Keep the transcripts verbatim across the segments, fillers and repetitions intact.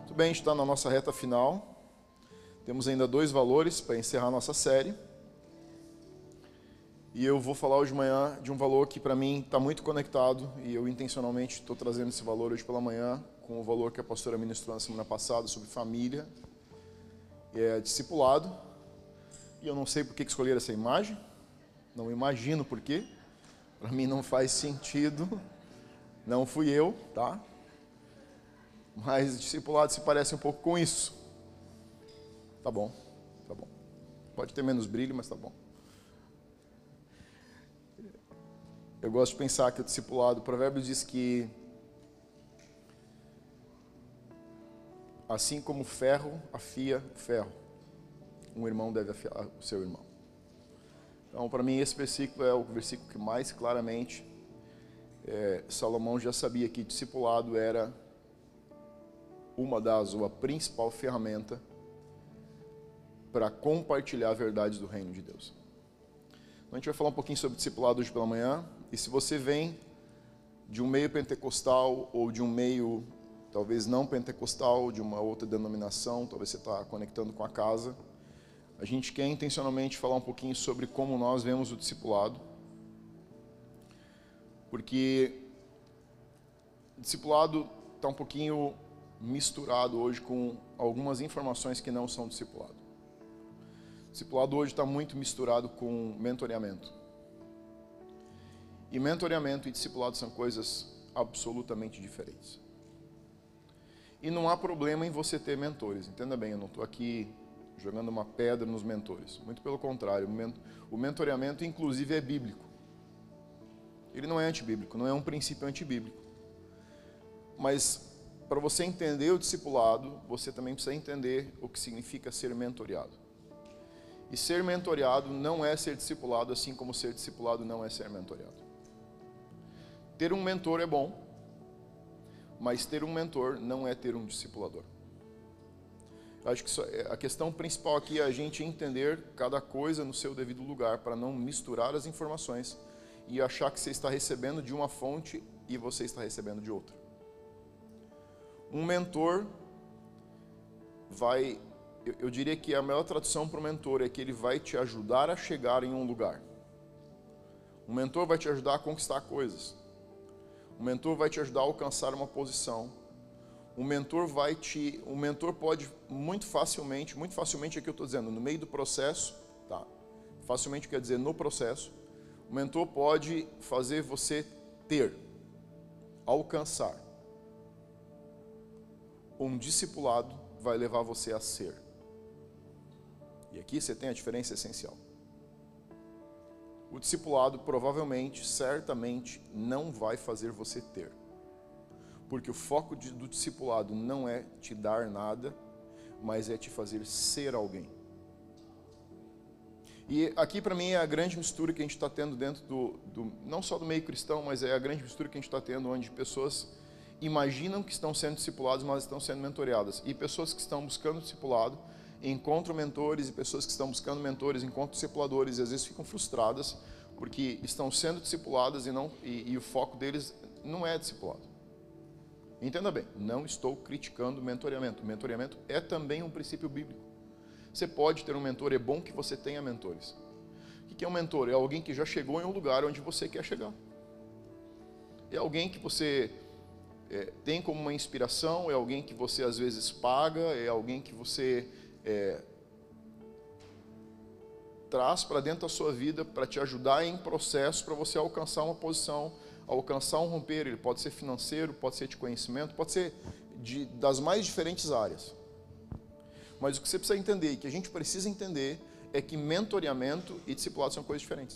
Muito bem, a gente está na nossa reta final. Temos ainda dois valores para encerrar a nossa série. E eu vou falar hoje de manhã de um valor que para mim está muito conectado, e eu intencionalmente estou trazendo esse valor hoje pela manhã, com o valor que a pastora ministrou na semana passada sobre família, e é discipulado. E eu não sei por que escolher essa imagem, não imagino por quê, para mim não faz sentido, não fui eu, tá? Mas discipulado se parece um pouco com isso. Tá bom, tá bom. Pode ter menos brilho, mas tá bom. Eu gosto de pensar que o discipulado, o provérbio diz que assim como o ferro afia o ferro, um irmão deve afiar o seu irmão. Então, para mim, esse versículo é o versículo que mais claramente é, Salomão já sabia que discipulado era uma das, ou a principal ferramenta para compartilhar a verdade do reino de Deus. Então, a gente vai falar um pouquinho sobre discipulado hoje pela manhã. E se você vem de um meio pentecostal ou de um meio talvez não pentecostal, de uma outra denominação, talvez você está conectando com a casa, a gente quer intencionalmente falar um pouquinho sobre como nós vemos o discipulado. Porque o discipulado está um pouquinho misturado hoje com algumas informações que não são discipulado. O discipulado hoje está muito misturado com mentoreamento. E mentoreamento e discipulado são coisas absolutamente diferentes. E não há problema em você ter mentores, entenda bem, eu não estou aqui jogando uma pedra nos mentores. Muito pelo contrário, o mentoreamento inclusive é bíblico. Ele não é antibíblico, não é um princípio antibíblico. Mas para você entender o discipulado, você também precisa entender o que significa ser mentoreado. E ser mentoreado não é ser discipulado, assim como ser discipulado não é ser mentoreado. Ter um mentor é bom, mas ter um mentor não é ter um discipulador. Eu acho que isso, a questão principal aqui é a gente entender cada coisa no seu devido lugar, para não misturar as informações e achar que você está recebendo de uma fonte e você está recebendo de outra. Um mentor vai, eu, eu diria que a melhor tradução para o mentor é que ele vai te ajudar a chegar em um lugar. Um mentor vai te ajudar a conquistar coisas. Um mentor vai te ajudar a alcançar uma posição. Um mentor vai te, um mentor pode muito facilmente, muito facilmente aqui eu estou dizendo, no meio do processo, tá? Facilmente quer dizer no processo, o mentor pode fazer você ter, alcançar. Um discipulado vai levar você a ser. E aqui você tem a diferença essencial. O discipulado provavelmente, certamente, não vai fazer você ter. Porque o foco de, do discipulado não é te dar nada, mas é te fazer ser alguém. E aqui para mim é a grande mistura que a gente está tendo dentro do, do, não só do meio cristão, mas é a grande mistura que a gente está tendo, onde pessoas imaginam que estão sendo discipuladas, mas estão sendo mentoreadas. E pessoas que estão buscando discipulado encontram mentores, e pessoas que estão buscando mentores encontram discipuladores, e às vezes ficam frustradas porque estão sendo discipuladas e, não, e, e o foco deles não é discipulado. Entenda bem, não estou criticando o mentoreamento. O mentoreamento é também um princípio bíblico. Você pode ter um mentor, é bom que você tenha mentores. O que é um mentor? É alguém que já chegou em um lugar onde você quer chegar. É alguém que você é, tem como uma inspiração, é alguém que você às vezes paga, é alguém que você é, traz para dentro da sua vida para te ajudar em processo para você alcançar uma posição, alcançar um romper. Ele pode ser financeiro, pode ser de conhecimento, pode ser de, das mais diferentes áreas. Mas o que você precisa entender, e que a gente precisa entender, é que mentoreamento e discipulado são coisas diferentes.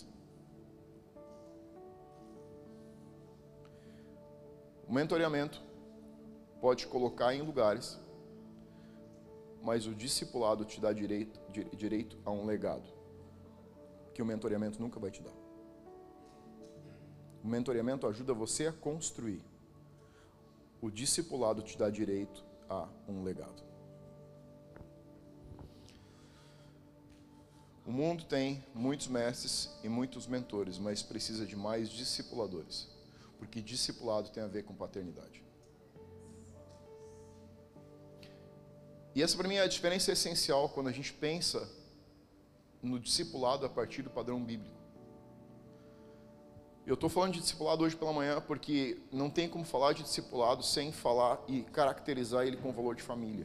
O mentoreamento pode te colocar em lugares, mas o discipulado te dá direito, direito a um legado, que o mentoreamento nunca vai te dar. O mentoreamento ajuda você a construir. O discipulado te dá direito a um legado. O mundo tem muitos mestres e muitos mentores, mas precisa de mais discipuladores, porque discipulado tem a ver com paternidade. E essa para mim é a diferença essencial quando a gente pensa no discipulado a partir do padrão bíblico. Eu estou falando de discipulado hoje pela manhã porque não tem como falar de discipulado sem falar e caracterizar ele com o valor de família.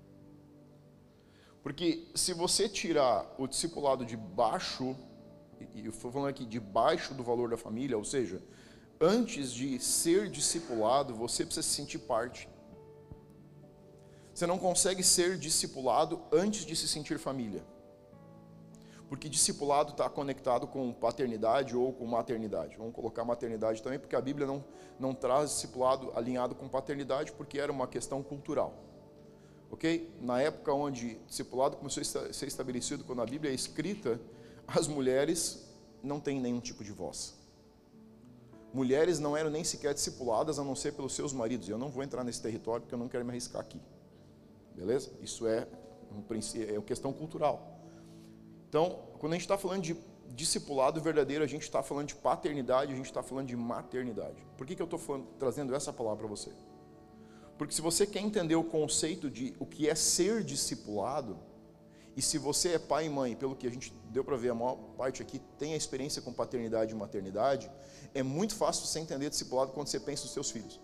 Porque se você tirar o discipulado de baixo, e eu estou falando aqui de baixo do valor da família, ou seja, antes de ser discipulado, você precisa se sentir parte. Você não consegue ser discipulado antes de se sentir família. Porque discipulado está conectado com paternidade ou com maternidade. Vamos colocar maternidade também, porque a Bíblia não, não traz discipulado alinhado com paternidade, porque era uma questão cultural. Ok? Na época onde discipulado começou a ser estabelecido, quando a Bíblia é escrita, as mulheres não têm nenhum tipo de voz. Mulheres não eram nem sequer discipuladas, a não ser pelos seus maridos. Eu não vou entrar nesse território, porque eu não quero me arriscar aqui. Beleza? Isso é, um, é uma questão cultural. Então, quando a gente está falando de discipulado verdadeiro, a gente está falando de paternidade, a gente está falando de maternidade. Por que, que eu estou trazendo essa palavra para você? Porque se você quer entender o conceito de o que é ser discipulado, e se você é pai e mãe, pelo que a gente deu para ver, a maior parte aqui tem a experiência com paternidade e maternidade, é muito fácil você entender discipulado quando você pensa nos seus filhos.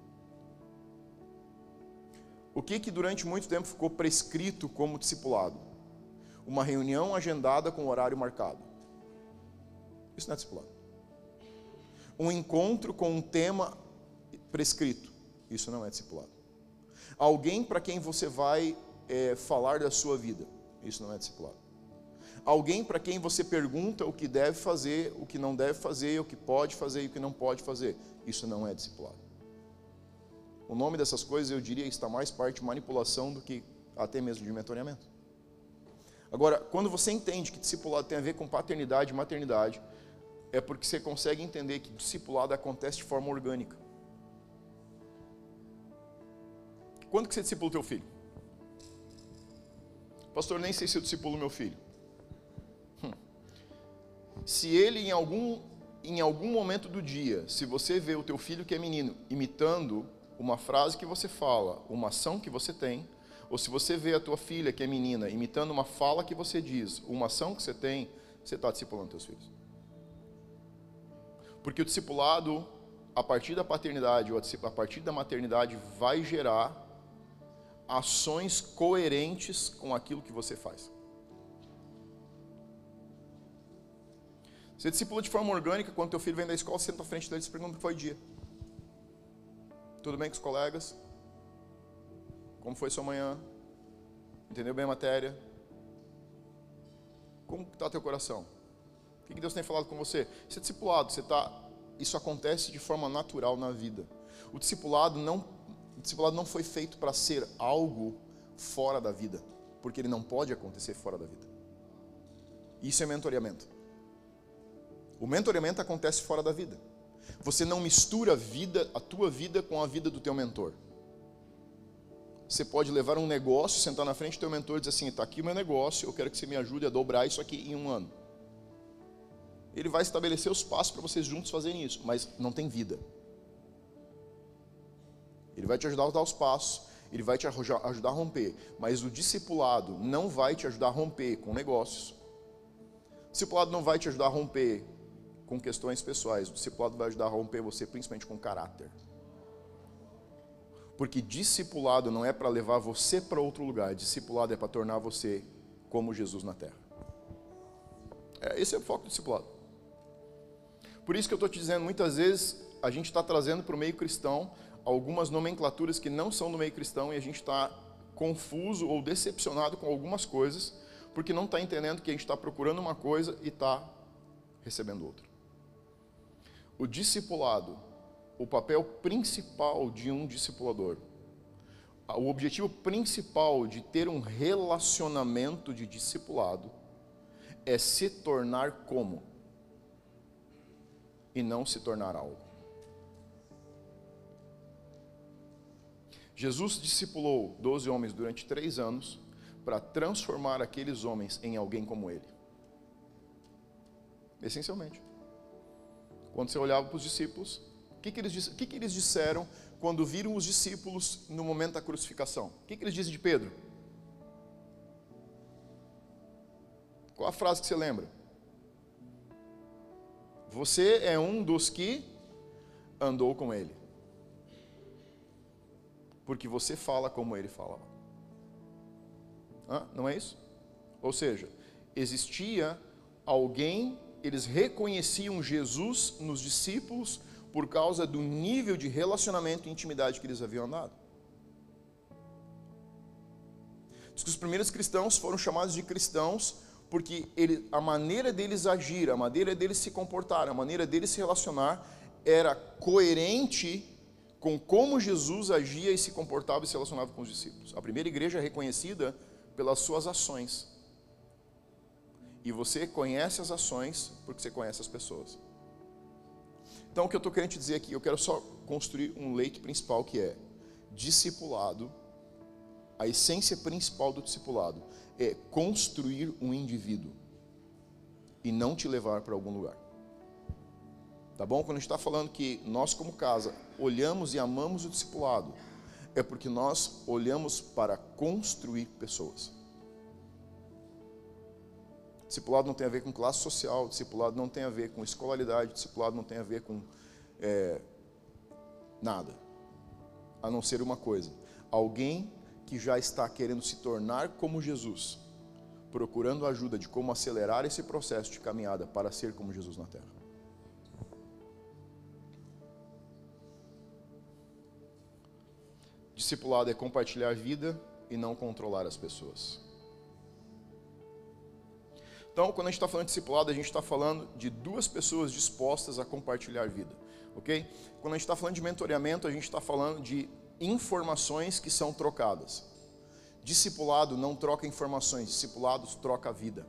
O que que durante muito tempo ficou prescrito como discipulado? Uma reunião agendada com horário marcado. Isso não é discipulado. Um encontro com um tema prescrito. Isso não é discipulado. Alguém para quem você vai é, falar da sua vida. Isso não é discipulado. Alguém para quem você pergunta o que deve fazer, o que não deve fazer, o que pode fazer e o que não pode fazer. Isso não é discipulado. O nome dessas coisas, eu diria, está mais parte de manipulação do que até mesmo de mentoreamento. Agora, quando você entende que discipulado tem a ver com paternidade e maternidade, é porque você consegue entender que discipulado acontece de forma orgânica. Quando que você discipula o teu filho? Pastor, nem sei se eu discipulo meu filho. Hum. Se ele em algum, em algum momento do dia, se você vê o teu filho que é menino imitando uma frase que você fala, uma ação que você tem, ou se você vê a tua filha que é menina imitando uma fala que você diz, uma ação que você tem, você está discipulando teus filhos. Porque o discipulado, a partir da paternidade ou a partir da maternidade, vai gerar ações coerentes com aquilo que você faz. Você discipula de forma orgânica, quando teu filho vem da escola, você senta à frente dele e se pergunta como foi o dia. Tudo bem com os colegas? Como foi sua manhã? Entendeu bem a matéria? Como está teu coração? O que Deus tem falado com você? Você é discipulado, você tá, isso acontece de forma natural na vida. O discipulado não, o discipulado não foi feito para ser algo fora da vida, porque ele não pode acontecer fora da vida. Isso é mentoreamento. O mentoreamento acontece fora da vida. Você não mistura a vida, a tua vida com a vida do teu mentor. Você pode levar um negócio, sentar na frente do teu mentor e dizer assim, está aqui o meu negócio, eu quero que você me ajude a dobrar isso aqui em um ano. Ele vai estabelecer os passos para vocês juntos fazerem isso, mas não tem vida. Ele vai te ajudar a dar os passos, ele vai te ajudar a romper, mas o discipulado não vai te ajudar a romper com negócios. O discipulado não vai te ajudar a romper com questões pessoais, o discipulado vai ajudar a romper você principalmente com caráter. Porque discipulado não é para levar você para outro lugar, discipulado é para tornar você como Jesus na terra. É, esse é o foco do discipulado. Por isso que eu estou te dizendo, muitas vezes a gente está trazendo para o meio cristão algumas nomenclaturas que não são do meio cristão e a gente está confuso ou decepcionado com algumas coisas, porque não está entendendo que a gente está procurando uma coisa e está recebendo outra. O discipulado, o papel principal de um discipulador, o objetivo principal de ter um relacionamento de discipulado é se tornar como e não se tornar algo. Jesus discipulou doze homens durante três anos para transformar aqueles homens em alguém como ele. Essencialmente. Quando você olhava para os discípulos, o que, que, eles, que, que eles disseram quando viram os discípulos no momento da crucificação? O que, que eles dizem de Pedro? Qual a frase que você lembra? Você é um dos que andou com ele. Porque você fala como ele falava. Hã? Não é isso? Ou seja, existia alguém, eles reconheciam Jesus nos discípulos por causa do nível de relacionamento e intimidade que eles haviam andado. Diz que os primeiros cristãos foram chamados de cristãos porque ele, a maneira deles agir, a maneira deles se comportar, a maneira deles se relacionar era coerente com como Jesus agia e se comportava e se relacionava com os discípulos. A primeira igreja é reconhecida pelas suas ações. E você conhece as ações porque você conhece as pessoas. Então o que eu estou querendo te dizer aqui, eu quero só construir um leito principal que é discipulado. A essência principal do discipulado é construir um indivíduo e não te levar para algum lugar. Tá bom? Quando a gente está falando que nós como casa olhamos e amamos o discipulado, é porque nós olhamos para construir pessoas. Discipulado não tem a ver com classe social, discipulado não tem a ver com escolaridade, discipulado não tem a ver com é, nada, a não ser uma coisa: alguém que já está querendo se tornar como Jesus, procurando ajuda de como acelerar esse processo de caminhada para ser como Jesus na terra. Discipulado é compartilhar a vida e não controlar as pessoas. Então, quando a gente está falando de discipulado, a gente está falando de duas pessoas dispostas a compartilhar vida, ok? Quando a gente está falando de mentoreamento, a gente está falando de informações que são trocadas. Discipulado não troca informações, discipulados troca a vida.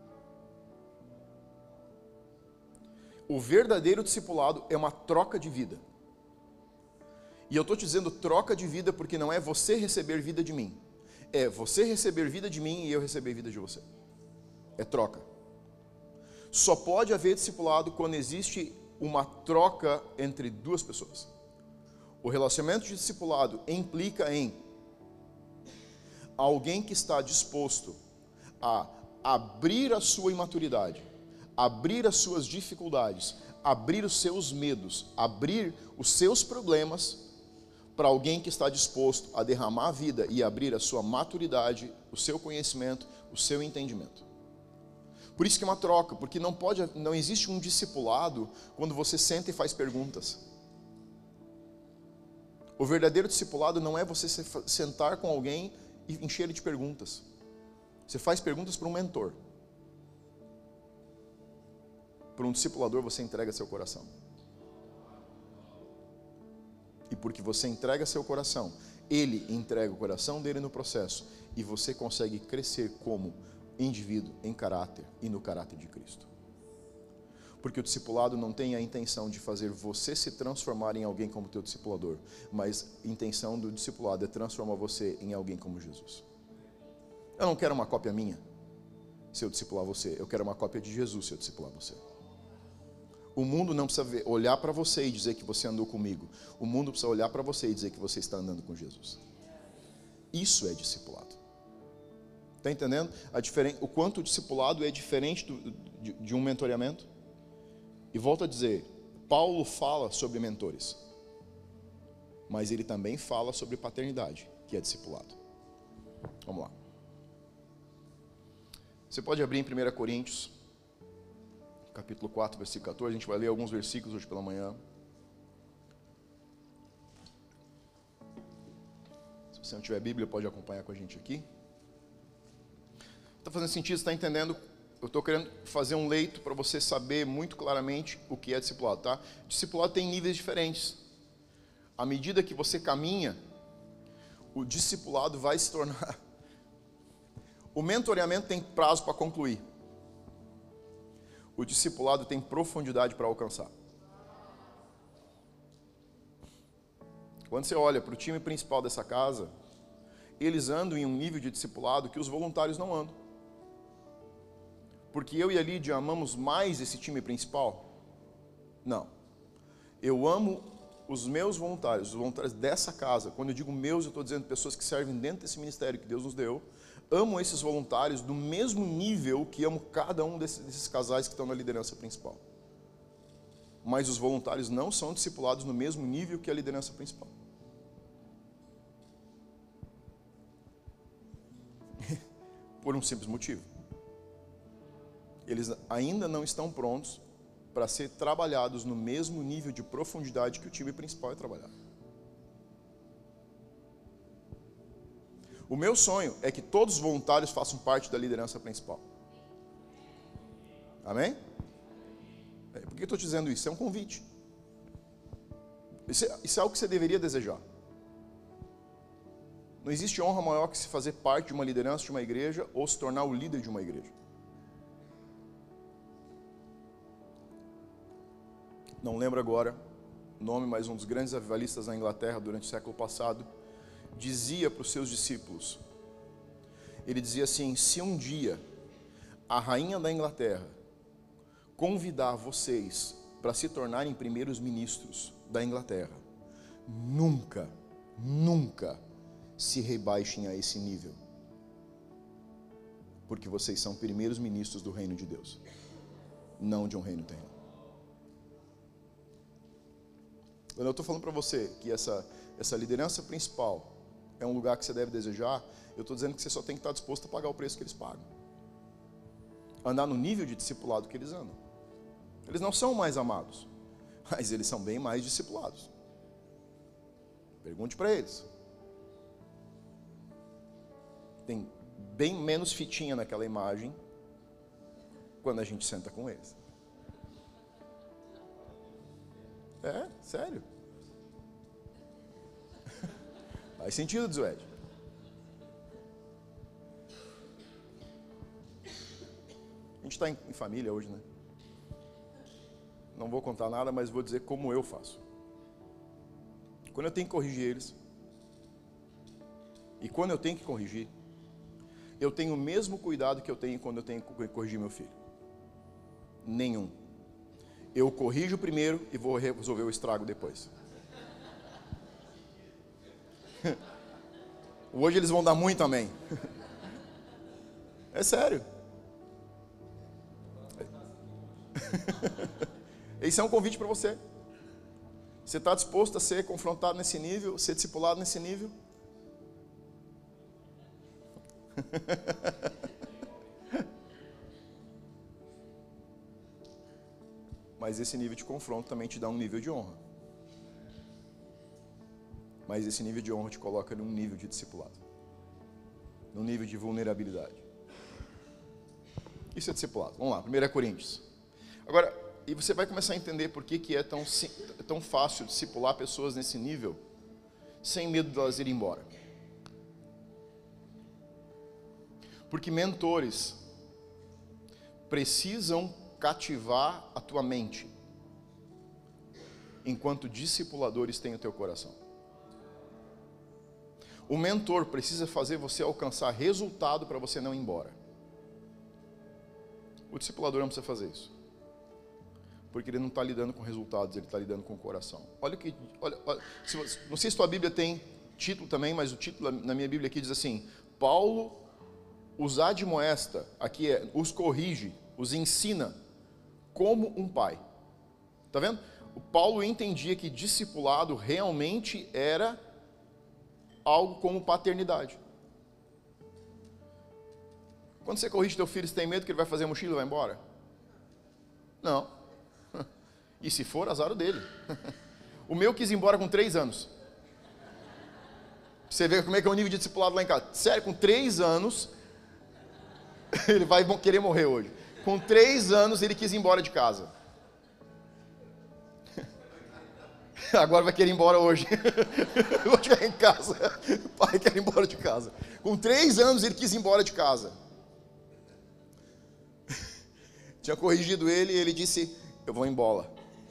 O verdadeiro discipulado é uma troca de vida. E eu estou te dizendo troca de vida porque não é você receber vida de mim. É você receber vida de mim e eu receber vida de você. É troca. Só pode haver discipulado quando existe uma troca entre duas pessoas. O relacionamento de discipulado implica em alguém que está disposto a abrir a sua imaturidade, abrir as suas dificuldades, abrir os seus medos, abrir os seus problemas para alguém que está disposto a derramar a vida e abrir a sua maturidade, o seu conhecimento, o seu entendimento. Por isso que é uma troca, porque não pode, não existe um discipulado quando você senta e faz perguntas. O verdadeiro discipulado não é você sentar com alguém e encher ele de perguntas. Você faz perguntas para um mentor. Para um discipulador você entrega seu coração. E porque você entrega seu coração, ele entrega o coração dele no processo e você consegue crescer como indivíduo em caráter e no caráter de Cristo. Porque o discipulado não tem a intenção de fazer você se transformar em alguém como teu discipulador, mas a intenção do discipulado é transformar você em alguém como Jesus. Eu não quero uma cópia minha se eu discipular você, eu quero uma cópia de Jesus se eu discipular você. O mundo não precisa ver, olhar para você e dizer que você andou comigo. O mundo precisa olhar para você e dizer que você está andando com Jesus. Isso é discipulado. Está entendendo? A diferen... O quanto o discipulado é diferente do, de, de um mentoreamento? E volto a dizer, Paulo fala sobre mentores. Mas ele também fala sobre paternidade, que é discipulado. Vamos lá. Você pode abrir em primeira Coríntios, capítulo quatro, versículo quatorze. A gente vai ler alguns versículos hoje pela manhã. Se você não tiver Bíblia, pode acompanhar com a gente aqui. Está fazendo sentido? Você está entendendo? Eu estou querendo fazer um leito para você saber muito claramente o que é discipulado, tá? Discipulado tem níveis diferentes. À medida que você caminha, o discipulado vai se tornar... O mentoreamento tem prazo para concluir. O discipulado tem profundidade para alcançar. Quando você olha para o time principal dessa casa, eles andam em um nível de discipulado que os voluntários não andam. Porque eu e a Lídia amamos mais esse time principal? Não. Eu amo os meus voluntários, os voluntários dessa casa. Quando eu digo meus, eu estou dizendo pessoas que servem dentro desse ministério que Deus nos deu. amo esses voluntários do mesmo nível que amo cada um desses, desses casais que estão na liderança principal. Mas os voluntários não são discipulados no mesmo nível que a liderança principal. Por um simples motivo. Eles ainda não estão prontos para ser trabalhados no mesmo nível de profundidade que o time principal é trabalhado. O meu sonho é que todos os voluntários façam parte da liderança principal. Amém? Por que eu estou dizendo isso? É um convite. Isso é, isso é algo que você deveria desejar. Não existe honra maior que se fazer parte de uma liderança de uma igreja ou se tornar o líder de uma igreja. Não lembro agora o nome, mas um dos grandes avivalistas na Inglaterra durante o século passado dizia para os seus discípulos, ele dizia assim: se um dia a rainha da Inglaterra convidar vocês para se tornarem primeiros ministros da Inglaterra, nunca, nunca se rebaixem a esse nível, porque vocês são primeiros ministros do reino de Deus, não de um reino terreno. Quando eu estou falando para você que essa, essa liderança principal é um lugar que você deve desejar, eu estou dizendo que você só tem que estar disposto a pagar o preço que eles pagam. Andar no nível de discipulado que eles andam. Eles não são mais amados, mas eles são bem mais discipulados. Pergunte para eles. Tem bem menos fitinha naquela imagem quando a gente senta com eles. É, sério. Faz sentido, Zued. A gente está em, em família hoje, né? Não vou contar nada, mas vou dizer como eu faço. Quando eu tenho que corrigir eles, e quando eu tenho que corrigir, eu tenho o mesmo cuidado que eu tenho quando eu tenho que corrigir meu filho. Nenhum. Eu corrijo primeiro e vou resolver o estrago depois. Hoje eles vão dar muito amém. É sério. Esse é um convite para você. Você está disposto a ser confrontado nesse nível, ser discipulado nesse nível? Mas esse nível de confronto também te dá um nível de honra. Mas esse nível de honra te coloca num nível de discipulado. Num nível de vulnerabilidade. Isso é discipulado. Vamos lá, primeiro Coríntios. Agora, e você vai começar a entender por que, que é tão, tão fácil discipular pessoas nesse nível, sem medo de elas irem embora. Porque mentores precisam cativar a tua mente, enquanto discipuladores têm o teu coração. O mentor precisa fazer você alcançar resultado para você não ir embora. O discipulador não precisa fazer isso, porque ele não está lidando com resultados, ele está lidando com o coração. Olha que, olha, olha, se você, não sei se tua Bíblia tem título também, mas o título na minha Bíblia aqui diz assim: Paulo os admoesta, aqui é, os corrige, os ensina como um pai. Está vendo? O Paulo entendia que discipulado realmente era algo como paternidade. Quando você corrige teu filho, você tem medo que ele vai fazer a mochila e vai embora? Não. E se for, azar o dele. O meu quis ir embora com três anos. Você vê como é que é o nível de discipulado lá em casa. Sério, com três anos, ele vai querer morrer hoje. Com três anos, ele quis ir embora de casa. Agora vai querer ir embora hoje. Vou ficar em casa. O pai quer ir embora de casa. Com três anos, ele quis ir embora de casa. Tinha corrigido ele e ele disse: eu vou embora.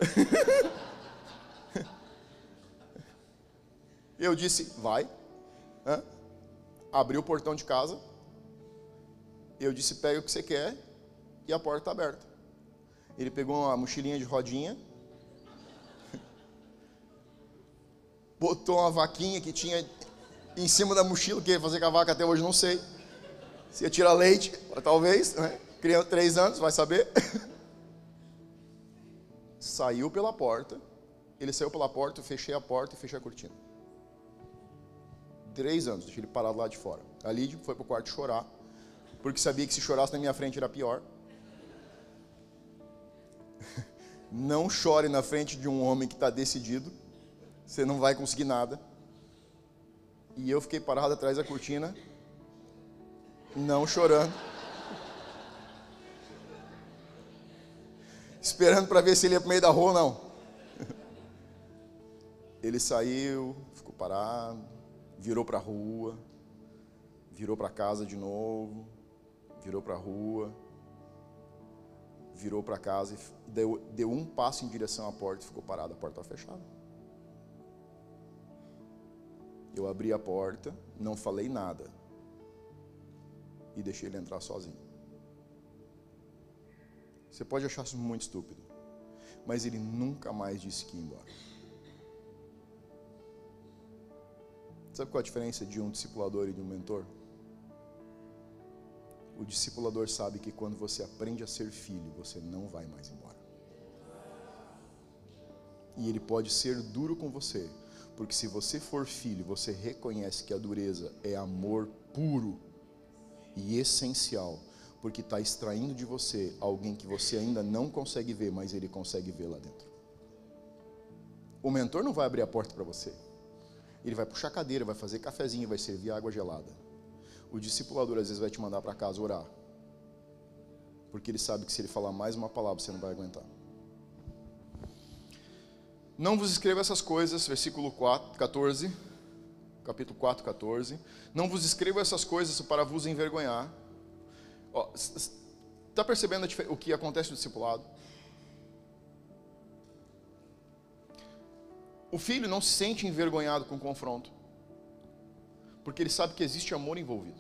Eu disse: vai. Hã? Abri o portão de casa. Eu disse: pega o que você quer. E a porta está aberta. Ele pegou uma mochilinha de rodinha, botou uma vaquinha que tinha em cima da mochila, que ia fazer com a vaca até hoje, não sei. Se ia tirar leite, talvez, né? Criança, três anos, vai saber. Saiu pela porta. Ele saiu pela porta, eu fechei a porta e fechei a cortina. Três anos, deixei ele parado lá de fora. A Lídia foi pro quarto chorar, porque sabia que se chorasse na minha frente era pior. Não chore na frente de um homem que está decidido. Você não vai conseguir nada. E eu fiquei parado atrás da cortina, não chorando. Esperando para ver se ele ia para o meio da rua ou não. Ele saiu, ficou parado, virou para a rua, virou para casa de novo, virou para a rua, virou para casa e deu, deu um passo em direção à porta e ficou parado, a porta estava fechada. Eu abri a porta, não falei nada e deixei ele entrar sozinho. Você pode achar isso muito estúpido, mas ele nunca mais disse que ia embora. Sabe qual a diferença de um discipulador e de um mentor? O discipulador sabe que quando você aprende a ser filho, você não vai mais embora. E ele pode ser duro com você, porque se você for filho, você reconhece que a dureza é amor puro e essencial, porque está extraindo de você alguém que você ainda não consegue ver, mas ele consegue ver lá dentro. O mentor não vai abrir a porta para você. Ele vai puxar a cadeira, vai fazer cafezinho, vai servir água gelada. O discipulador às vezes vai te mandar para casa orar, porque ele sabe que se ele falar mais uma palavra, você não vai aguentar. Não vos escrevo essas coisas, versículo quatro, catorze, capítulo quatro, catorze. Não vos escrevo essas coisas para vos envergonhar. Está percebendo o que acontece no discipulado? O filho não se sente envergonhado com o confronto, porque ele sabe que existe amor envolvido.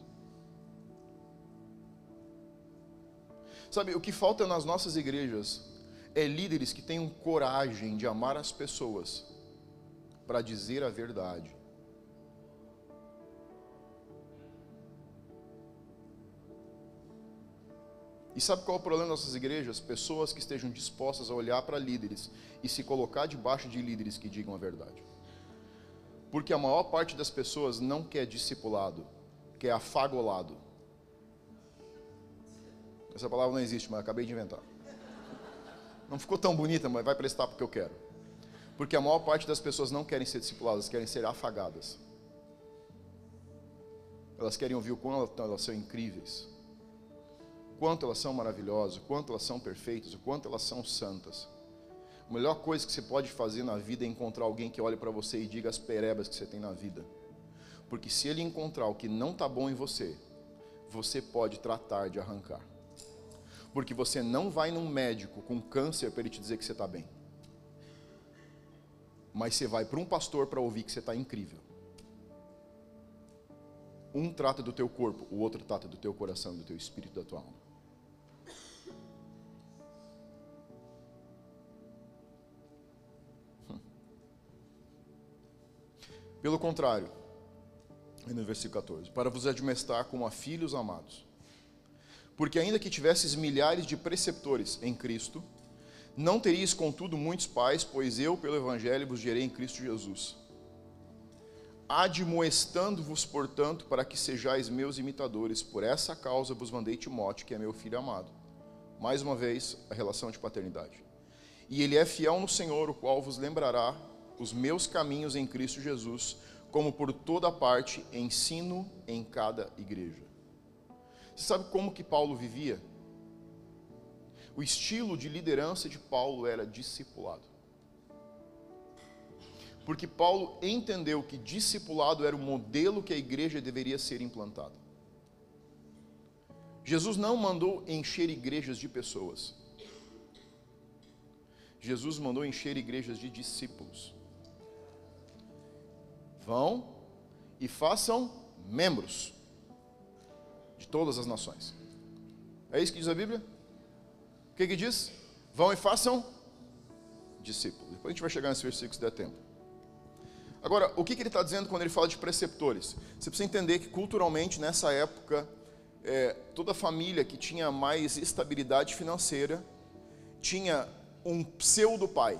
Sabe, o que falta nas nossas igrejas é líderes que tenham coragem de amar as pessoas para dizer a verdade. E sabe qual é o problema das nossas igrejas? Pessoas que estejam dispostas a olhar para líderes e se colocar debaixo de líderes que digam a verdade. Porque a maior parte das pessoas não quer discipulado, quer afagolado. Essa palavra não existe, mas eu acabei de inventar. Não ficou tão bonita, mas vai prestar porque eu quero. Porque a maior parte das pessoas não querem ser discipuladas, querem ser afagadas. Elas querem ouvir o quanto elas são incríveis, o quanto elas são maravilhosas, o quanto elas são perfeitas, o quanto elas são santas. A melhor coisa que você pode fazer na vida é encontrar alguém que olhe para você e diga as perebas que você tem na vida. Porque se ele encontrar o que não está bom em você, você pode tratar de arrancar. Porque você não vai num médico com câncer para ele te dizer que você está bem. Mas você vai para um pastor para ouvir que você está incrível. Um trata do teu corpo, o outro trata do teu coração, do teu espírito, da tua alma. Hum. Pelo contrário, no versículo catorze, para vos admoestar como a filhos amados. Porque ainda que tivesses milhares de preceptores em Cristo, não teríeis contudo muitos pais, pois eu, pelo Evangelho, vos gerei em Cristo Jesus. Admoestando-vos, portanto, para que sejais meus imitadores, por essa causa vos mandei Timóteo, que é meu filho amado. Mais uma vez, a relação de paternidade. E ele é fiel no Senhor, o qual vos lembrará os meus caminhos em Cristo Jesus, como por toda parte ensino em cada igreja. Você sabe como que Paulo vivia? O estilo de liderança de Paulo era discipulado. Porque Paulo entendeu que discipulado era o modelo que a igreja deveria ser implantada. Jesus não mandou encher igrejas de pessoas. Jesus mandou encher igrejas de discípulos. Vão e façam membros de todas as nações. É isso que diz a Bíblia? O que que diz? Vão e façam discípulos. Depois a gente vai chegar nesse versículo se der tempo. Agora, o que que ele está dizendo quando ele fala de preceptores? Você precisa entender que culturalmente, nessa época, é, toda família que tinha mais estabilidade financeira tinha um pseudo pai.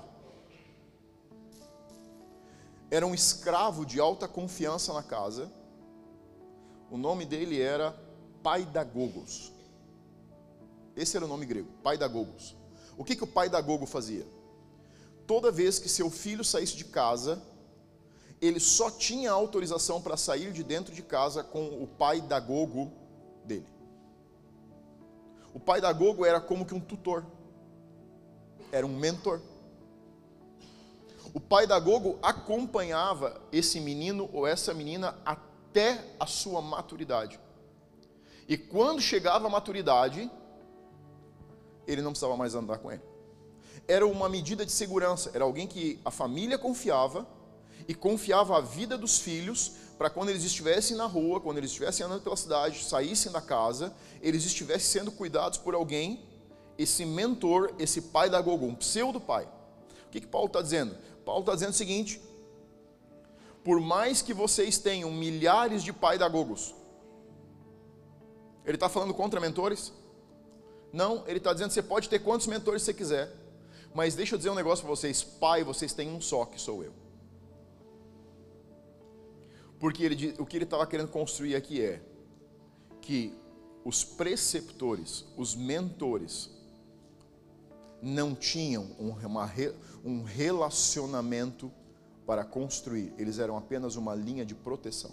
Era um escravo de alta confiança na casa. O nome dele era Paidagogos. Esse era o nome grego, Paidagogos. O que, que o Paidagogo fazia? Toda vez que seu filho saísse de casa, ele só tinha autorização para sair de dentro de casa com o Paidagogo dele. O Paidagogo era como que um tutor. Era um mentor. O Paidagogo acompanhava esse menino ou essa menina até a sua maturidade. E quando chegava a maturidade, ele não precisava mais andar com ele. Era uma medida de segurança, era alguém que a família confiava e confiava a vida dos filhos para quando eles estivessem na rua, quando eles estivessem andando pela cidade, saíssem da casa, eles estivessem sendo cuidados por alguém, esse mentor, esse Paidagogo, um pseudo pai. O que que Paulo está dizendo? Paulo está dizendo o seguinte: por mais que vocês tenham milhares de Paidagogos, ele está falando contra mentores? Não, ele está dizendo que você pode ter quantos mentores você quiser, mas deixa eu dizer um negócio para vocês: pai, vocês têm um só, que sou eu. Porque ele, o que ele estava querendo construir aqui é que os preceptores, os mentores, não tinham uma, um relacionamento para construir, eles eram apenas uma linha de proteção.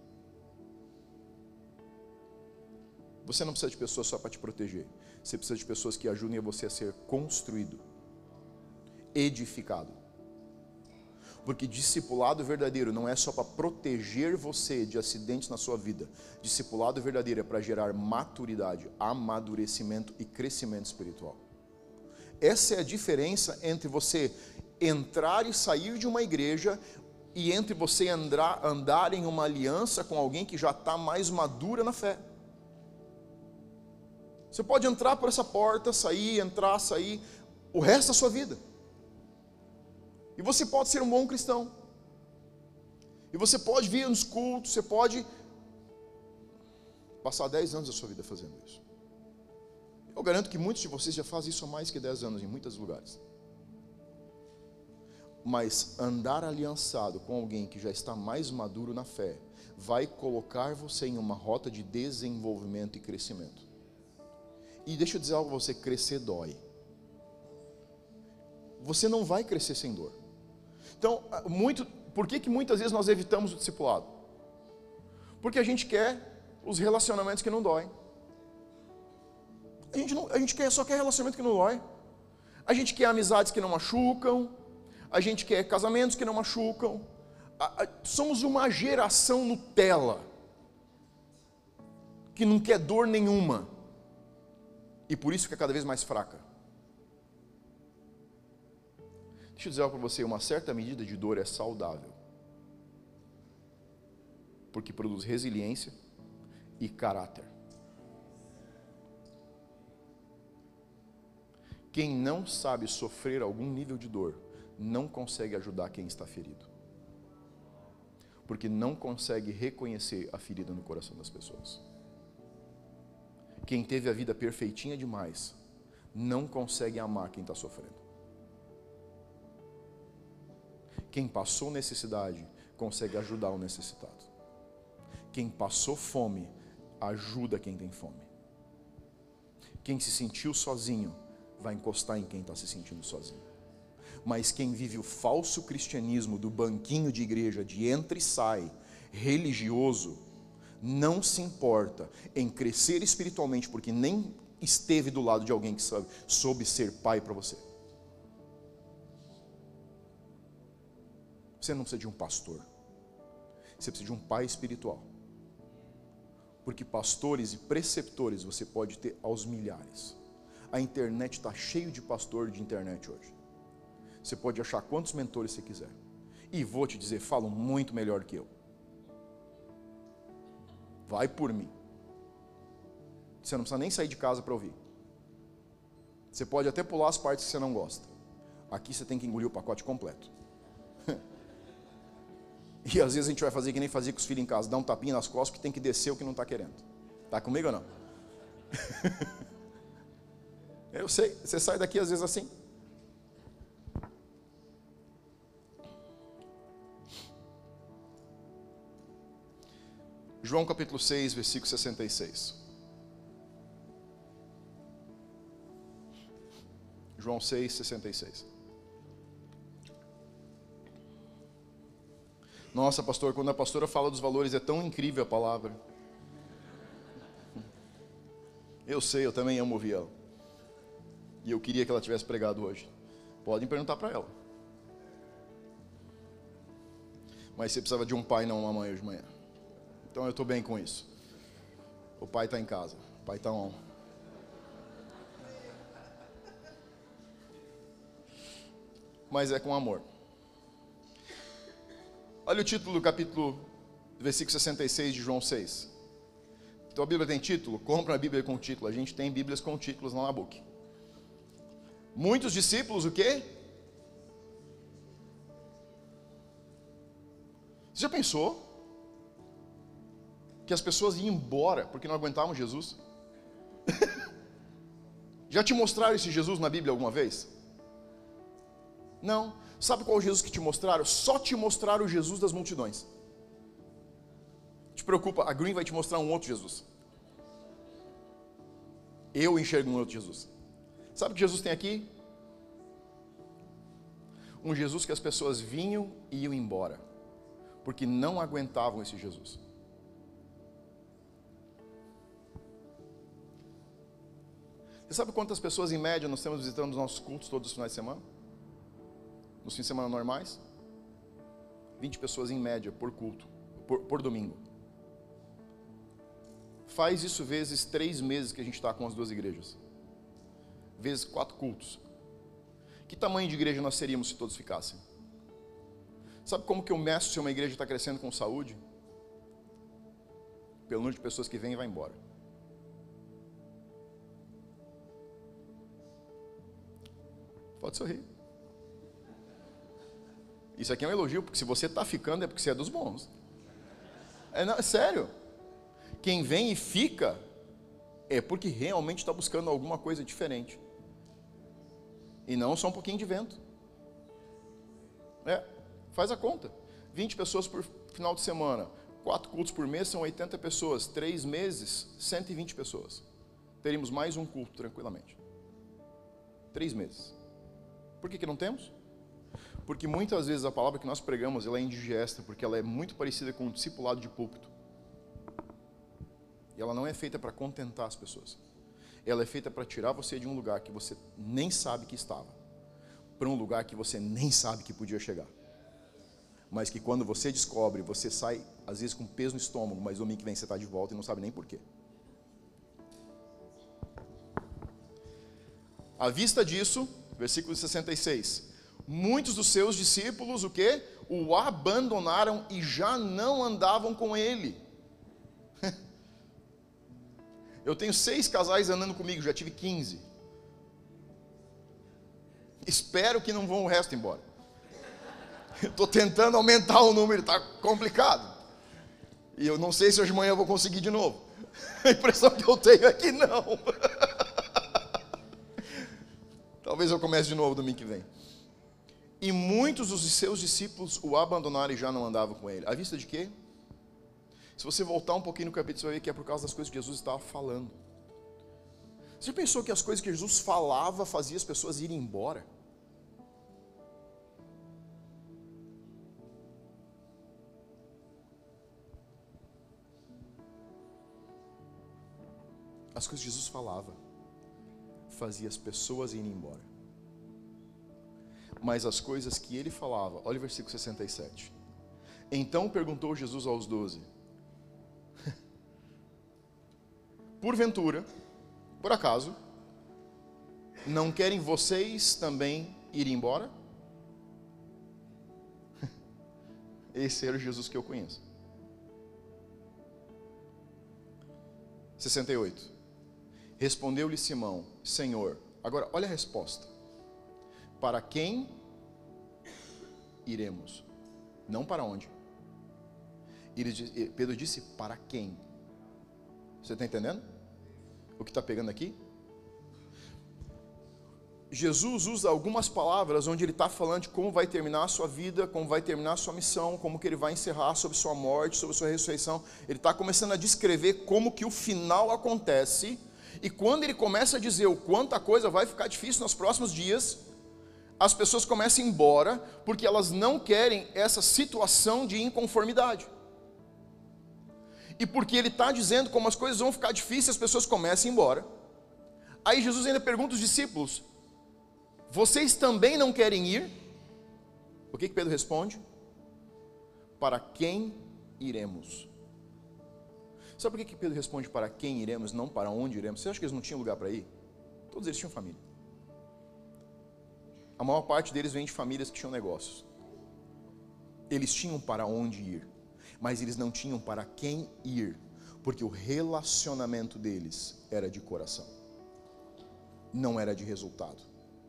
Você não precisa de pessoas só para te proteger, você precisa de pessoas que ajudem você a ser construído, edificado. Porque discipulado verdadeiro não é só para proteger você de acidentes na sua vida. Discipulado verdadeiro é para gerar maturidade, amadurecimento e crescimento espiritual. Essa é a diferença entre você entrar e sair de uma igreja e entre você andar, andar em uma aliança com alguém que já está mais madura na fé. Você pode entrar por essa porta, sair, entrar, sair, o resto da sua vida. E você pode ser um bom cristão. E você pode vir nos cultos, você pode passar dez anos da sua vida fazendo isso. Eu garanto que muitos de vocês já fazem isso há mais que dez anos em muitos lugares. Mas andar aliançado com alguém que já está mais maduro na fé vai colocar você em uma rota de desenvolvimento e crescimento. E deixa eu dizer algo para você: crescer dói. Você não vai crescer sem dor. Então, muito, por que que muitas vezes nós evitamos o discipulado? Porque a gente quer os relacionamentos que não doem. A gente, não, a gente quer, só quer relacionamento que não dói. A gente quer amizades que não machucam. A gente quer casamentos que não machucam. A, a, somos uma geração Nutella que não quer dor nenhuma. E por isso que é cada vez mais fraca. Deixa eu dizer algo para você: uma certa medida de dor é saudável. Porque produz resiliência e caráter. Quem não sabe sofrer algum nível de dor, não consegue ajudar quem está ferido. Porque não consegue reconhecer a ferida no coração das pessoas. Quem teve a vida perfeitinha demais, não consegue amar quem está sofrendo. Quem passou necessidade, consegue ajudar o necessitado. Quem passou fome, ajuda quem tem fome. Quem se sentiu sozinho, vai encostar em quem está se sentindo sozinho. Mas quem vive o falso cristianismo do banquinho de igreja, de entra e sai, religioso, não se importa em crescer espiritualmente, porque nem esteve do lado de alguém que sabe, soube ser pai para você. Você não precisa de um pastor, você precisa de um pai espiritual. Porque pastores e preceptores você pode ter aos milhares. A internet está cheio de pastor de internet hoje. Você pode achar quantos mentores você quiser. E vou te dizer, falam muito melhor que eu. Vai por mim. Você não precisa nem sair de casa para ouvir. Você pode até pular as partes que você não gosta. Aqui você tem que engolir o pacote completo. E às vezes a gente vai fazer que nem fazia com os filhos em casa, dar um tapinha nas costas que tem que descer o que não está querendo. Está comigo ou não? Eu sei, você sai daqui às vezes assim. João capítulo seis, versículo sessenta e seis. João seis, sessenta e seis. Nossa, pastor, quando a pastora fala dos valores, é tão incrível a palavra. Eu sei, eu também amo ouvir ela. E eu queria que ela tivesse pregado hoje. Podem perguntar para ela. Mas você precisava de um pai, não uma mãe hoje de manhã. Então eu estou bem com isso. O pai está em casa. O pai está on. Mas é com amor. Olha o título do capítulo, versículo sessenta e seis de João seis. Tua Bíblia tem título? Compra a Bíblia com título. A gente tem Bíblias com títulos lá na book. Muitos discípulos, o quê? Você já pensou que as pessoas iam embora porque não aguentavam Jesus? Já te mostraram esse Jesus na Bíblia alguma vez? Não. Sabe qual é o Jesus que te mostraram? Só te mostraram o Jesus das multidões. Não te preocupa, a Green vai te mostrar um outro Jesus. Eu enxergo um outro Jesus. Sabe o que Jesus tem aqui? Um Jesus que as pessoas vinham e iam embora, porque não aguentavam esse Jesus. Você sabe quantas pessoas em média nós temos visitando os nossos cultos todos os finais de semana? Nos fins de semana normais? vinte pessoas em média por culto, por, por domingo. Faz isso vezes três meses que a gente está com as duas igrejas. Vezes quatro cultos. Que tamanho de igreja nós seríamos se todos ficassem? Sabe como que eu meço se uma igreja está crescendo com saúde? Pelo número de pessoas que vêm e vai embora. Pode sorrir. Isso aqui é um elogio, porque se você está ficando é porque você é dos bons. É, não, é sério. Quem vem e fica é porque realmente está buscando alguma coisa diferente. E não só um pouquinho de vento. É, faz a conta. vinte pessoas por final de semana. quatro cultos por mês são oitenta pessoas. três meses, cento e vinte pessoas. Teríamos mais um culto tranquilamente. três meses. Por que que não temos? Porque muitas vezes a palavra que nós pregamos ela é indigesta, porque ela é muito parecida com um discipulado de púlpito. E ela não é feita para contentar as pessoas. Ela é feita para tirar você de um lugar que você nem sabe que estava, para um lugar que você nem sabe que podia chegar. Mas que quando você descobre, você sai, às vezes com peso no estômago, mas domingo que vem você está de volta e não sabe nem porquê. À vista disso, versículo sessenta e seis. Muitos dos seus discípulos, o quê? O abandonaram e já não andavam com ele. Eu tenho seis casais andando comigo, já tive quinze. Espero que não vão o resto embora. Estou tentando aumentar o número, está complicado. E eu não sei se hoje de manhã eu vou conseguir de novo. A impressão que eu tenho é que não. Talvez eu comece de novo domingo que vem. E muitos dos seus discípulos o abandonaram e já não andavam com ele. À vista de quê? Se você voltar um pouquinho no capítulo, você vai ver que é por causa das coisas que Jesus estava falando. Você já pensou que as coisas que Jesus falava faziam as pessoas irem embora? As coisas que Jesus falava fazia as pessoas irem embora. Mas as coisas que ele falava, olha o versículo sessenta e sete. Então perguntou Jesus aos doze: porventura, por acaso, não querem vocês também ir embora? Esse era o Jesus que eu conheço. sessenta e oito. Respondeu-lhe Simão: Senhor, agora olha a resposta. Para quem iremos? Não para onde. Ele, Pedro disse: para quem? Você está entendendo? O que está pegando aqui? Jesus usa algumas palavras onde ele está falando de como vai terminar a sua vida, como vai terminar a sua missão, como que ele vai encerrar sobre sua morte, sobre sua ressurreição. Ele está começando a descrever como que o final acontece. E quando ele começa a dizer o quanto a coisa vai ficar difícil nos próximos dias, as pessoas começam a ir embora, porque elas não querem essa situação de inconformidade. E porque ele está dizendo como as coisas vão ficar difíceis, as pessoas começam a ir embora. Aí Jesus ainda pergunta aos discípulos: vocês também não querem ir? O que que Pedro responde? Para quem iremos? Sabe por que que Pedro responde para quem iremos, não para onde iremos? Você acha que eles não tinham lugar para ir? Todos eles tinham família. A maior parte deles vem de famílias que tinham negócios. Eles tinham para onde ir, mas eles não tinham para quem ir, porque o relacionamento deles era de coração, não era de resultado.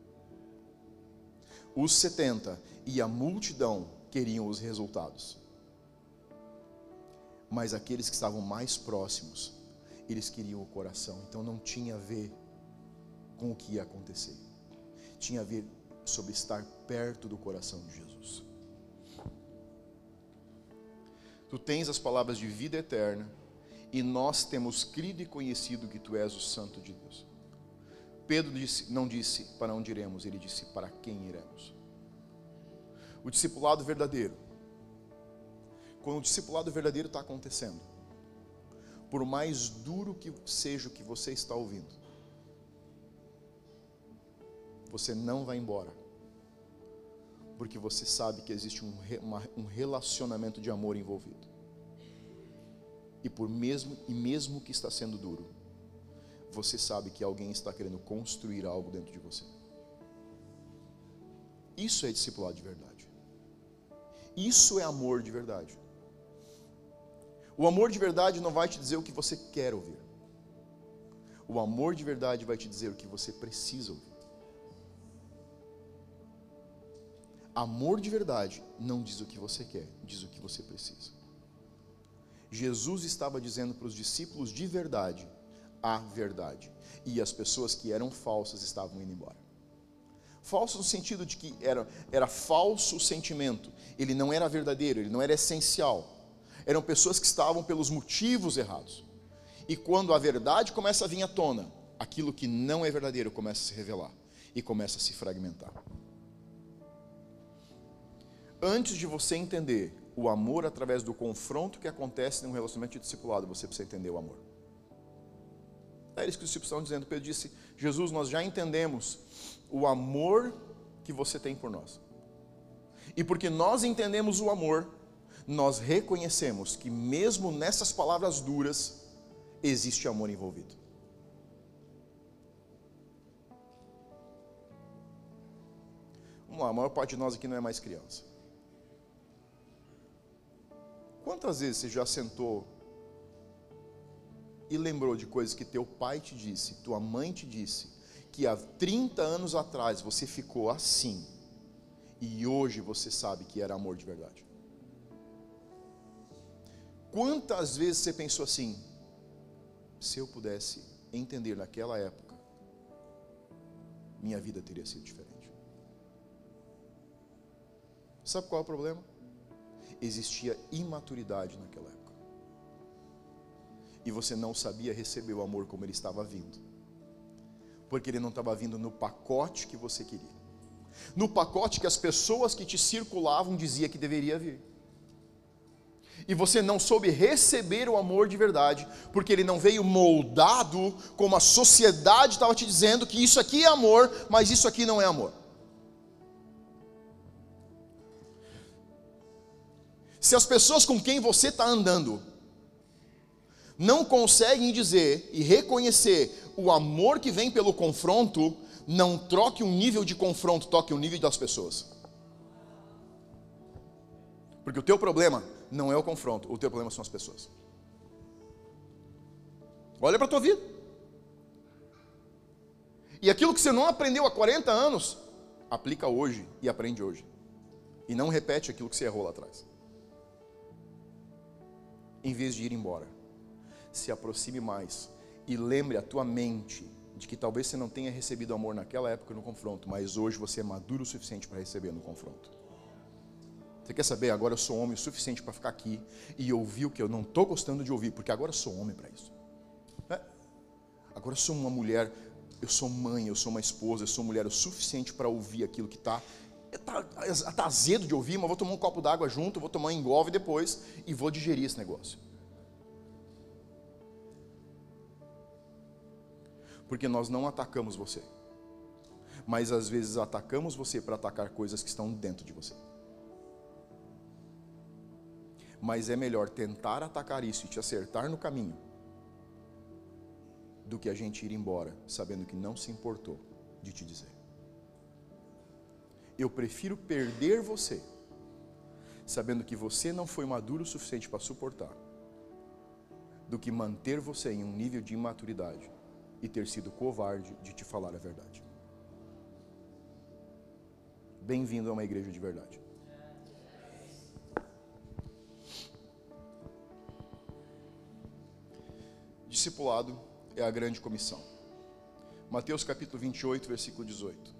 Os setenta e a multidão queriam os resultados, mas aqueles que estavam mais próximos, eles queriam o coração. Então não tinha a ver com o que ia acontecer, tinha a ver sobre estar perto do coração de Jesus. Tu tens as palavras de vida eterna, e nós temos crido e conhecido que tu és o Santo de Deus. Pedro disse, não disse para onde iremos, ele disse para quem iremos. O discipulado verdadeiro, quando o discipulado verdadeiro está acontecendo, por mais duro que seja o que você está ouvindo, você não vai embora, porque você sabe que existe um, uma, um relacionamento de amor envolvido. E por mesmo, e mesmo que está sendo duro, você sabe que alguém está querendo construir algo dentro de você. Isso é discipulado de verdade. Isso é amor de verdade. O amor de verdade não vai te dizer o que você quer ouvir. O amor de verdade vai te dizer o que você precisa ouvir. Amor de verdade não diz o que você quer, diz o que você precisa. Jesus estava dizendo para os discípulos de verdade a verdade, e as pessoas que eram falsas estavam indo embora. Falso no sentido de que era, era falso o sentimento, ele não era verdadeiro, ele não era essencial. Eram pessoas que estavam pelos motivos errados. E quando a verdade começa a vir à tona, aquilo que não é verdadeiro começa a se revelar e começa a se fragmentar. Antes de você entender o amor através do confronto que acontece num relacionamento de discipulado, você precisa entender o amor. É isso que os discípulos estão dizendo. Pedro disse: Jesus, nós já entendemos o amor que você tem por nós. E porque nós entendemos o amor, nós reconhecemos que mesmo nessas palavras duras, existe amor envolvido. Vamos lá, a maior parte de nós aqui não é mais criança. Quantas vezes você já sentou e lembrou de coisas que teu pai te disse, tua mãe te disse, que há trinta anos atrás você ficou assim, e hoje você sabe que era amor de verdade? Quantas vezes você pensou assim: se eu pudesse entender naquela época, minha vida teria sido diferente? Sabe qual é o problema? Existia imaturidade naquela época. E você não sabia receber o amor como ele estava vindo. Porque ele não estava vindo no pacote que você queria. No pacote que as pessoas que te circulavam diziam que deveria vir. E você não soube receber o amor de verdade, porque ele não veio moldado como a sociedade estava te dizendo que isso aqui é amor, mas isso aqui não é amor. Se as pessoas com quem você está andando não conseguem dizer e reconhecer o amor que vem pelo confronto, não troque um nível de confronto, toque o nível das pessoas. Porque o teu problema não é o confronto, o teu problema são as pessoas. Olha para a tua vida. E aquilo que você não aprendeu há quarenta anos, aplica hoje e aprende hoje. E não repete aquilo que você errou lá atrás. Em vez de ir embora, se aproxime mais E lembre a tua mente de que talvez você não tenha recebido amor naquela época no confronto, mas hoje você é maduro o suficiente para receber no confronto. Você quer saber? Agora eu sou homem o suficiente para ficar aqui e ouvir o que eu não estou gostando de ouvir, porque agora eu sou homem para isso. É. Agora eu sou uma mulher, eu sou mãe, eu sou uma esposa, eu sou mulher o suficiente para ouvir aquilo que está tá, tá azedo de ouvir, mas vou tomar um copo d'água junto, vou tomar um engolve depois e vou digerir esse negócio. Porque nós não atacamos você, mas às vezes atacamos você para atacar coisas que estão dentro de você. Mas é melhor tentar atacar isso e te acertar no caminho do que a gente ir embora sabendo que não se importou de te dizer. Eu prefiro perder você sabendo que você não foi maduro o suficiente para suportar do que manter você em um nível de imaturidade e ter sido covarde de te falar a verdade. Bem-vindo a uma igreja de verdade. Discipulado é a grande comissão. Mateus capítulo vinte e oito, versículo dezoito.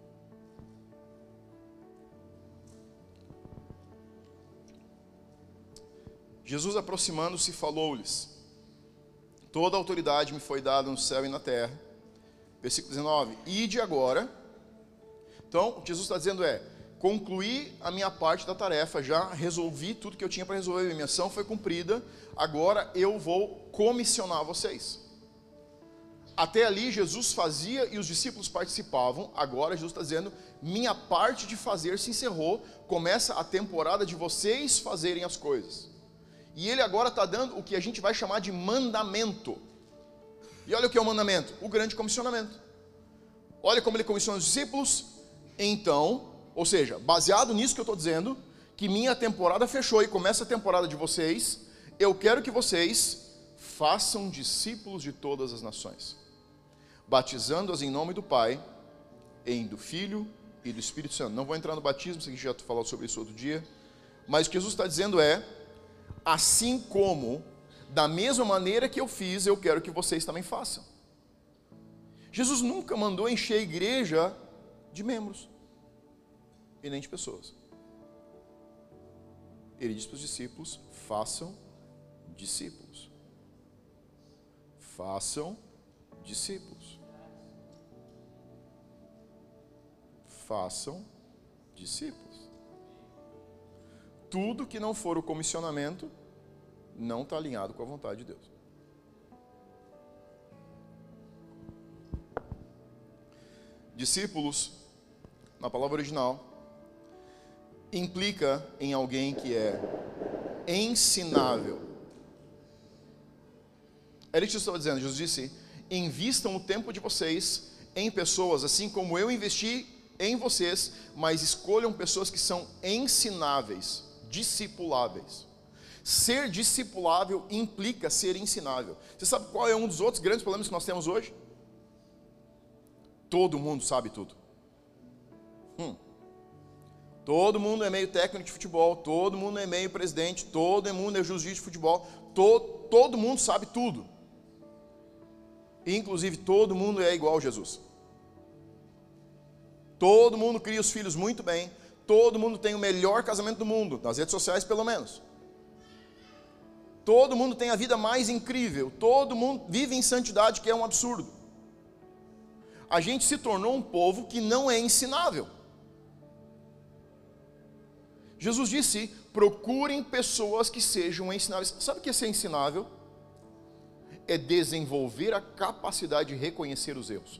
Jesus, aproximando-se, falou-lhes: toda a autoridade me foi dada no céu e na terra. Versículo dezenove. Ide agora. Então, o que Jesus está dizendo é: concluí a minha parte da tarefa, já resolvi tudo que eu tinha para resolver, a minha missão foi cumprida, agora eu vou comissionar vocês. Até ali Jesus fazia e os discípulos participavam, agora Jesus está dizendo: minha parte de fazer se encerrou, começa a temporada de vocês fazerem as coisas. E ele agora está dando o que a gente vai chamar de mandamento. E olha o que é o mandamento: o grande comissionamento. Olha como ele comissiona os discípulos. Então, ou seja, baseado nisso que eu estou dizendo, que minha temporada fechou e começa a temporada de vocês, eu quero que vocês façam discípulos de todas as nações, batizando-as em nome do Pai, em do Filho e do Espírito Santo. Não vou entrar no batismo, a gente já falou sobre isso outro dia, mas o que Jesus está dizendo é: assim como, da mesma maneira que eu fiz, eu quero que vocês também façam. Jesus nunca mandou encher a igreja de membros e nem de pessoas. Ele disse para os discípulos: façam discípulos. Façam discípulos. Façam discípulos. Tudo que não for o comissionamento não está alinhado com a vontade de Deus. Discípulos, na palavra original, implica em alguém que é ensinável. Era isso que Jesus estava dizendo. Jesus disse: invistam o tempo de vocês em pessoas, assim como eu investi em vocês, mas escolham pessoas que são ensináveis, discipuláveis. Ser discipulável implica ser ensinável. Você sabe qual é um dos outros grandes problemas que nós temos hoje? Todo mundo sabe tudo. Hum. Todo mundo é meio técnico de futebol, todo mundo é meio presidente, todo mundo é juiz de futebol, todo, todo mundo sabe tudo. Inclusive, todo mundo é igual a Jesus. Todo mundo cria os filhos muito bem, todo mundo tem o melhor casamento do mundo, nas redes sociais pelo menos. Todo mundo tem a vida mais incrível, todo mundo vive em santidade, que é um absurdo. A gente se tornou um povo que não é ensinável. Jesus disse: procurem pessoas que sejam ensináveis. Sabe o que é ser ensinável? É desenvolver a capacidade de reconhecer os erros.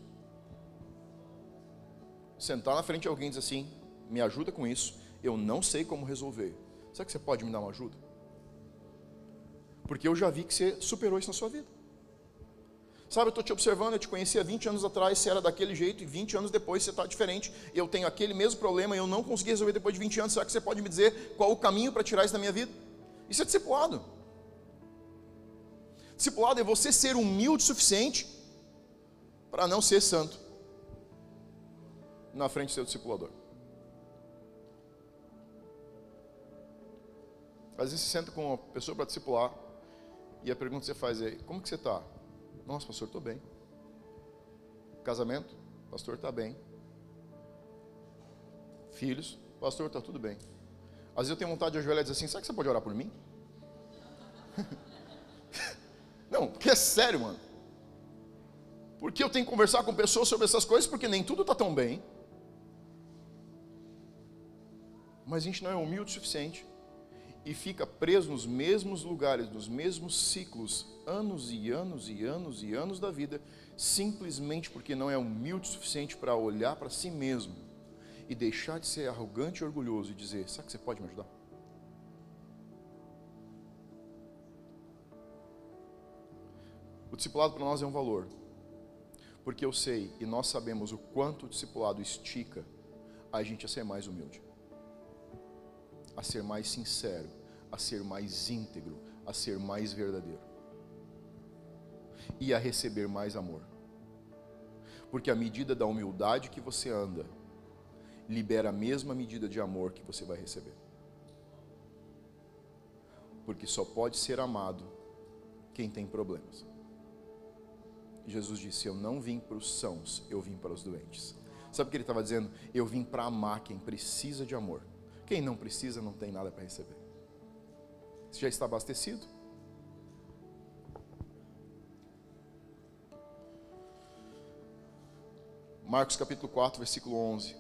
Sentar na frente de alguém e dizer assim: me ajuda com isso, eu não sei como resolver. Será que você pode me dar uma ajuda? Porque eu já vi que você superou isso na sua vida. Sabe, eu estou te observando, eu te conheci há vinte anos atrás, você era daquele jeito, e vinte anos depois você está diferente. Eu tenho aquele mesmo problema e eu não consegui resolver depois de vinte anos. Será que você pode me dizer qual o caminho para tirar isso da minha vida? Isso é discipulado. Discipulado é você ser humilde o suficiente para não ser santo na frente do seu discipulador. Às vezes você senta com uma pessoa para discipular e a pergunta que você faz é: como que você está? Nossa, pastor, estou bem. Casamento? Pastor, está bem. Filhos? Pastor, está tudo bem. Às vezes eu tenho vontade de ajoelhar e dizer assim, sabe que você pode orar por mim? Não, porque é sério, mano. Porque eu tenho que conversar com pessoas sobre essas coisas, porque nem tudo está tão bem. Mas a gente não é humilde o suficiente e fica preso nos mesmos lugares, nos mesmos ciclos, anos e anos e anos e anos da vida, simplesmente porque não é humilde o suficiente para olhar para si mesmo e deixar de ser arrogante e orgulhoso e dizer, sabe que você pode me ajudar? O discipulado para nós é um valor, porque eu sei e nós sabemos o quanto o discipulado estica a gente a ser mais humilde, a ser mais sincero, a ser mais íntegro, a ser mais verdadeiro e a receber mais amor. Porque a medida da humildade que você anda libera a mesma medida de amor que você vai receber. Porque só pode ser amado quem tem problemas. Jesus disse, eu não vim para os sãos, eu vim para os doentes. Sabe o que ele estava dizendo? Eu vim para amar quem precisa de amor. Quem não precisa não tem nada para receber. Você já está abastecido? Marcos capítulo quatro, versículo onze.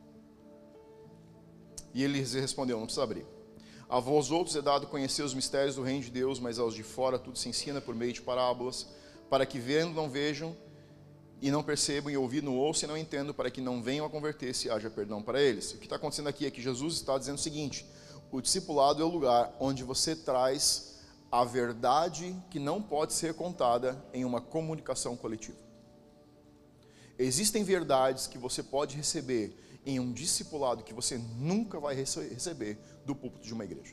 E ele lhes respondeu, não precisa abrir. A vós outros é dado conhecer os mistérios do reino de Deus, mas aos de fora tudo se ensina por meio de parábolas, para que vendo não vejam, e não percebam, e ouvindo não ouçam e não entendam, para que não venham a converter-se e haja perdão para eles. O que está acontecendo aqui é que Jesus está dizendo o seguinte, o discipulado é o lugar onde você traz a verdade que não pode ser contada em uma comunicação coletiva. Existem verdades que você pode receber em um discipulado que você nunca vai receber do púlpito de uma igreja.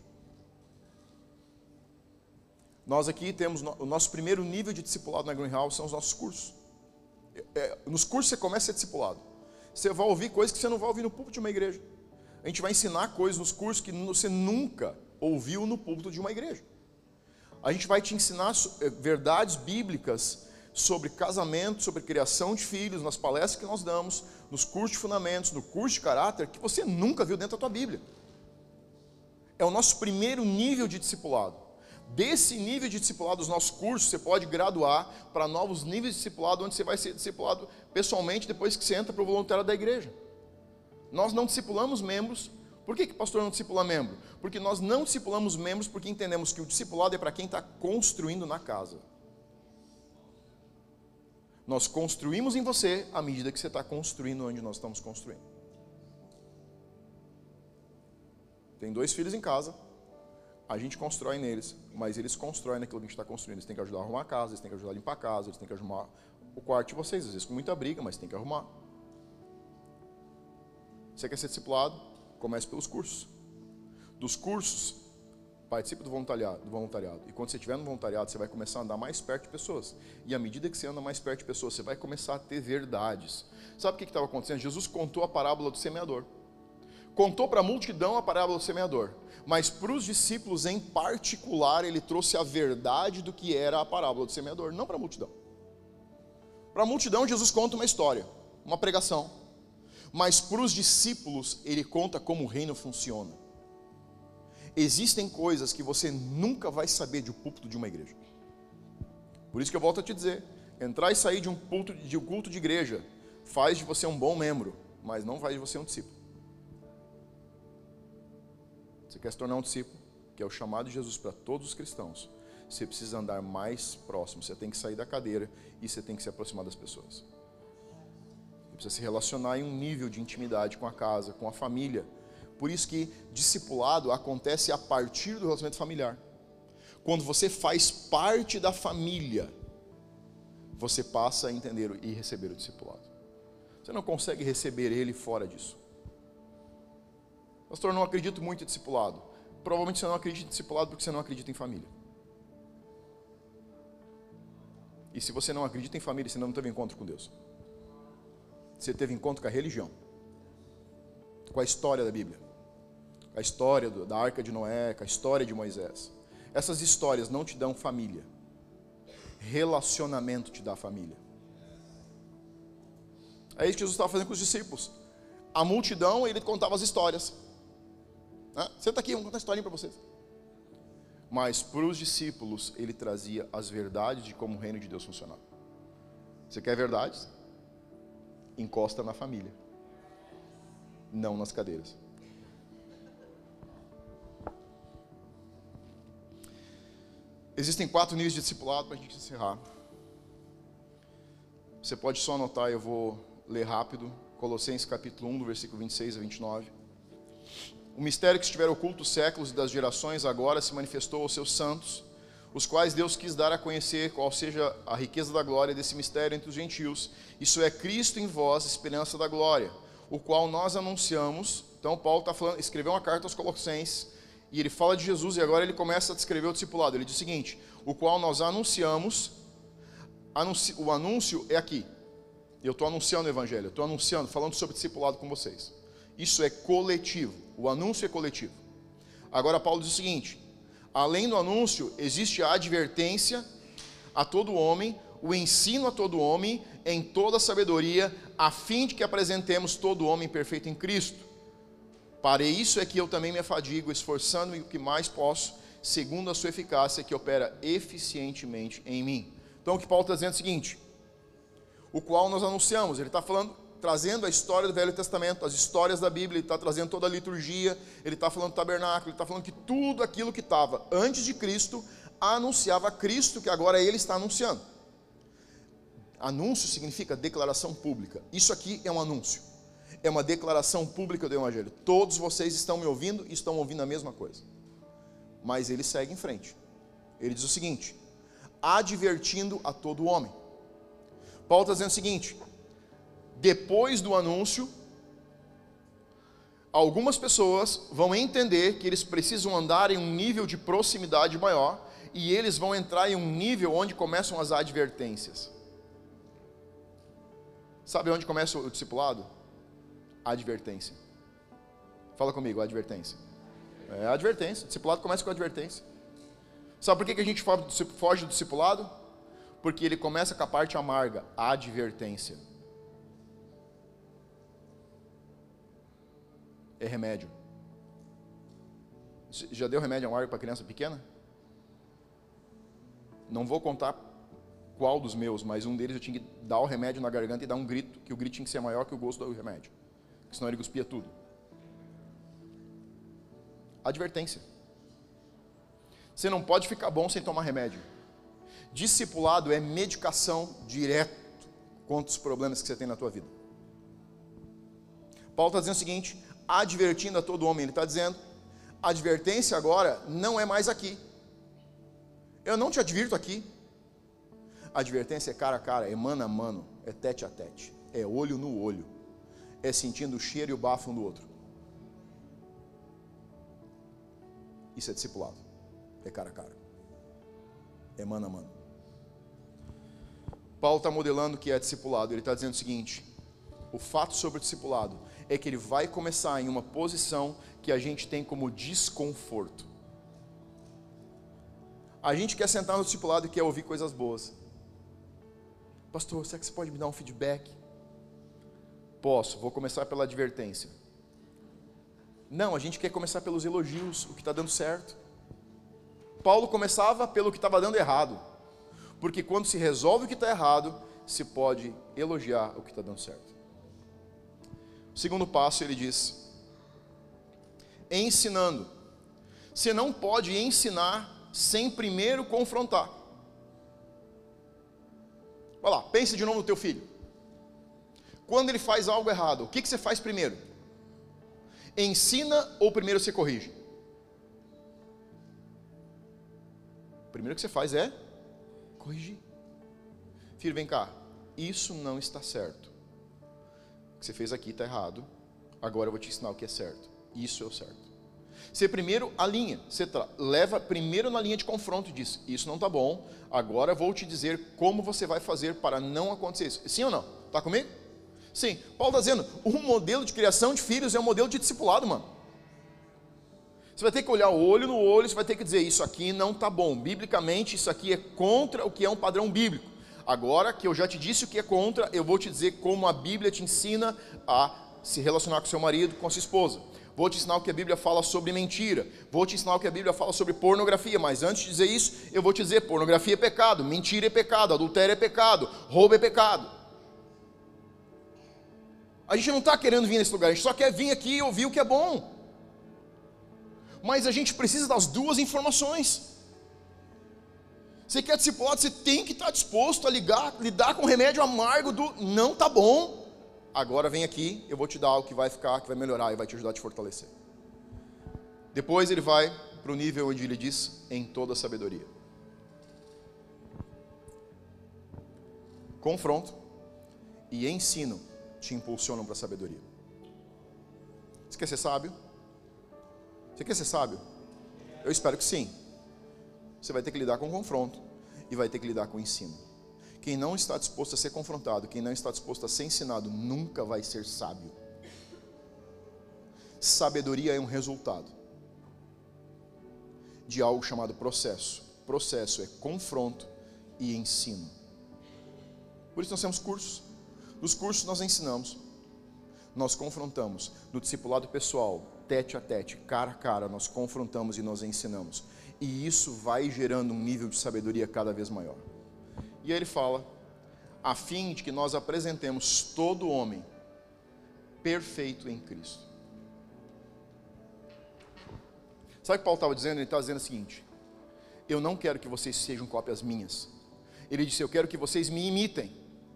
Nós aqui temos o nosso primeiro nível de discipulado na Greenhouse, são os nossos cursos. É, nos cursos você começa a ser discipulado. Você vai ouvir coisas que você não vai ouvir no púlpito de uma igreja. A gente vai ensinar coisas nos cursos que você nunca ouviu no púlpito de uma igreja. A gente vai te ensinar verdades bíblicas sobre casamento, sobre criação de filhos, nas palestras que nós damos, nos cursos de fundamentos, no curso de caráter, que você nunca viu dentro da tua Bíblia. É o nosso primeiro nível de discipulado. Desse nível de discipulado dos nossos cursos, você pode graduar para novos níveis de discipulado, onde você vai ser discipulado pessoalmente depois que você entra para o voluntário da igreja. Nós não discipulamos membros. Por que que o pastor não discipula membro? Porque nós não discipulamos membros porque entendemos que o discipulado é para quem está construindo na casa. Nós construímos em você à medida que você está construindo onde nós estamos construindo. Tem dois filhos em casa, a gente constrói neles, mas eles constroem naquilo que a gente está construindo. Eles têm que ajudar a arrumar a casa, eles têm que ajudar a limpar a casa, eles têm que arrumar o quarto de vocês, às vezes com muita briga, mas tem que arrumar. Você quer ser discipulado? Comece pelos cursos. Dos cursos, participe do voluntariado, do voluntariado. E quando você estiver no voluntariado, você vai começar a andar mais perto de pessoas. E à medida que você anda mais perto de pessoas, você vai começar a ter verdades. Sabe o que estava acontecendo? Jesus contou a parábola do semeador. Contou para a multidão a parábola do semeador. Mas para os discípulos em particular, ele trouxe a verdade do que era a parábola do semeador. Não para a multidão. Para a multidão, Jesus conta uma história, uma pregação. Mas para os discípulos, ele conta como o reino funciona. Existem coisas que você nunca vai saber de um púlpito de uma igreja. Por isso que eu volto a te dizer, entrar e sair de um culto de, um culto de igreja faz de você um bom membro, mas não faz de você um discípulo. Você quer se tornar um discípulo, que é o chamado de Jesus para todos os cristãos, você precisa andar mais próximo, você tem que sair da cadeira e você tem que se aproximar das pessoas. Você precisa se relacionar em um nível de intimidade com a casa, com a família. Por isso que discipulado acontece a partir do relacionamento familiar. Quando você faz parte da família, você passa a entender e receber o discipulado. Você não consegue receber ele fora disso. Pastor, eu não acredito muito em discipulado. Provavelmente você não acredita em discipulado porque você não acredita em família. E se você não acredita em família, você não teve encontro com Deus. Você teve encontro com a religião, com a história da Bíblia, com a história do, da Arca de Noé, com a história de Moisés. Essas histórias não te dão família. Relacionamento te dá família. É isso que Jesus estava fazendo com os discípulos. A multidão, ele contava as histórias. Ah, senta aqui, vamos contar uma historinha para vocês. Mas para os discípulos, ele trazia as verdades de como o reino de Deus funcionava. Você quer verdades? Encosta na família, não nas cadeiras. Existem quatro níveis de discipulado para a gente encerrar. Você pode só anotar, eu vou ler rápido. Colossenses capítulo um, do versículo vinte e seis a vinte e nove. O mistério que estiver oculto séculos e das gerações agora se manifestou aos seus santos, os quais Deus quis dar a conhecer qual seja a riqueza da glória desse mistério entre os gentios. Isso é Cristo em vós, esperança da glória, o qual nós anunciamos. Então Paulo está falando, escreveu uma carta aos Colossenses, e ele fala de Jesus, e agora ele começa a descrever o discipulado. Ele diz o seguinte: o qual nós anunciamos, anunci, o anúncio é aqui. Eu estou anunciando o evangelho, eu estou anunciando, falando sobre discipulado com vocês. Isso é coletivo, o anúncio é coletivo. Agora Paulo diz o seguinte: além do anúncio, existe a advertência a todo homem, o ensino a todo homem, em toda sabedoria, a fim de que apresentemos todo homem perfeito em Cristo. Para isso é que eu também me afadigo, esforçando-me o que mais posso, segundo a sua eficácia, que opera eficientemente em mim. Então o que Paulo está dizendo é o seguinte: o qual nós anunciamos, ele está falando, trazendo a história do Velho Testamento, as histórias da Bíblia, ele está trazendo toda a liturgia, ele está falando do tabernáculo, ele está falando que tudo aquilo que estava antes de Cristo, anunciava Cristo, que agora ele está anunciando. Anúncio significa declaração pública. Isso aqui é um anúncio, é uma declaração pública do Evangelho. Todos vocês estão me ouvindo e estão ouvindo a mesma coisa. Mas ele segue em frente. Ele diz o seguinte: advertindo a todo homem. Paulo está dizendo o seguinte: depois do anúncio, algumas pessoas vão entender que eles precisam andar em um nível de proximidade maior, e eles vão entrar em um nível onde começam as advertências. Sabe onde começa o discipulado? A advertência. Fala comigo, a advertência. É a advertência, o discipulado começa com a advertência. Sabe por que a gente foge do discipulado? Porque ele começa com a parte amarga, a advertência. É remédio. Já deu remédio amargo para criança pequena? Não vou contar qual dos meus, mas um deles eu tinha que dar o remédio na garganta e dar um grito, que o grito tinha que ser maior que o gosto do remédio, senão ele cuspia tudo. Advertência. Você não pode ficar bom sem tomar remédio. Discipulado é medicação direto contra os problemas que você tem na tua vida. Paulo está dizendo o seguinte: advertindo a todo homem. Ele está dizendo, a advertência agora não é mais aqui. Eu não te advirto aqui. A advertência é cara a cara, é mano a mano, é tete a tete, é olho no olho, é sentindo o cheiro e o bafo um do outro. Isso é discipulado, é cara a cara, é mano a mano. Paulo está modelando o que é discipulado. Ele está dizendo o seguinte: o fato sobre o discipulado é que ele vai começar em uma posição que a gente tem como desconforto. A gente quer sentar no discipulado e quer ouvir coisas boas. Pastor, será que você pode me dar um feedback? Posso, vou começar pela advertência. Não, a gente quer começar pelos elogios, o que está dando certo. Paulo começava pelo que estava dando errado, porque quando se resolve o que está errado, se pode elogiar o que está dando certo. O segundo passo, ele diz, ensinando. Você não pode ensinar sem primeiro confrontar. Vai lá, pense de novo no teu filho. Quando ele faz algo errado, o que, que você faz primeiro? Ensina ou primeiro você corrige? O primeiro que você faz é corrigir. Filho, vem cá, isso não está certo. O que você fez aqui está errado. Agora eu vou te ensinar o que é certo. Isso é o certo. Você primeiro alinha, você leva primeiro na linha de confronto e diz, isso não está bom, agora eu vou te dizer como você vai fazer para não acontecer isso. Sim ou não? Está comigo? Sim. Paulo está dizendo, um modelo de criação de filhos é um modelo de discipulado, mano. Você vai ter que olhar o olho no olho, você vai ter que dizer, isso aqui não está bom. Biblicamente, isso aqui é contra o que é um padrão bíblico. Agora que eu já te disse o que é contra, eu vou te dizer como a Bíblia te ensina a se relacionar com seu marido, com a sua esposa. Vou te ensinar o que a Bíblia fala sobre mentira. Vou te ensinar o que a Bíblia fala sobre pornografia. Mas antes de dizer isso, eu vou te dizer, pornografia é pecado, mentira é pecado, adultério é pecado, roubo é pecado. A gente não está querendo vir nesse lugar, a gente só quer vir aqui e ouvir o que é bom. Mas a gente precisa das duas informações. Você quer discipulado, você tem que estar disposto a ligar, lidar com o remédio amargo do não está bom. Agora vem aqui, eu vou te dar algo que vai ficar, que vai melhorar e vai te ajudar a te fortalecer. Depois ele vai para o nível onde ele diz, em toda sabedoria. Confronto e ensino te impulsionam para a sabedoria. Você quer ser sábio? Você quer ser sábio? Eu espero que sim. Você vai ter que lidar com o confronto e vai ter que lidar com o ensino. Quem não está disposto a ser confrontado, quem não está disposto a ser ensinado, nunca vai ser sábio. Sabedoria é um resultado de algo chamado processo. Processo é confronto e ensino. Por isso nós temos cursos. Nos cursos nós ensinamos, nós confrontamos. No discipulado pessoal, tete a tete, cara a cara, nós confrontamos e nós ensinamos. E isso vai gerando um nível de sabedoria cada vez maior. E aí ele fala, a fim de que nós apresentemos todo homem perfeito em Cristo. Sabe o que Paulo estava dizendo? Ele estava dizendo o seguinte, eu não quero que vocês sejam cópias minhas. Ele disse, eu quero que vocês me imitem.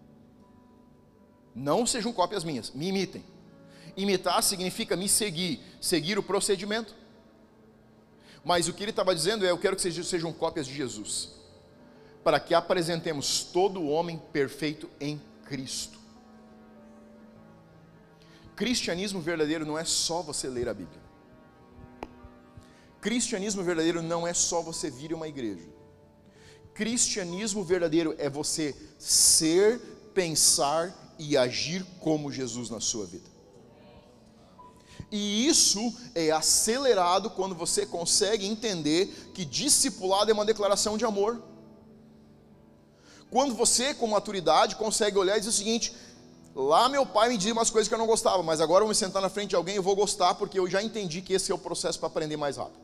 Não sejam cópias minhas, me imitem. Imitar significa me seguir, seguir o procedimento. Mas o que ele estava dizendo é, eu quero que vocês sejam cópias de Jesus, para que apresentemos todo o homem perfeito em Cristo. Cristianismo verdadeiro não é só você ler a Bíblia. Cristianismo verdadeiro não é só você vir a uma igreja. Cristianismo verdadeiro é você ser, pensar e agir como Jesus na sua vida. E isso é acelerado quando você consegue entender que discipulado é uma declaração de amor. Quando você, com maturidade, consegue olhar e dizer o seguinte, lá meu pai me dizia umas coisas que eu não gostava, mas agora eu vou me sentar na frente de alguém e eu vou gostar, porque eu já entendi que esse é o processo para aprender mais rápido.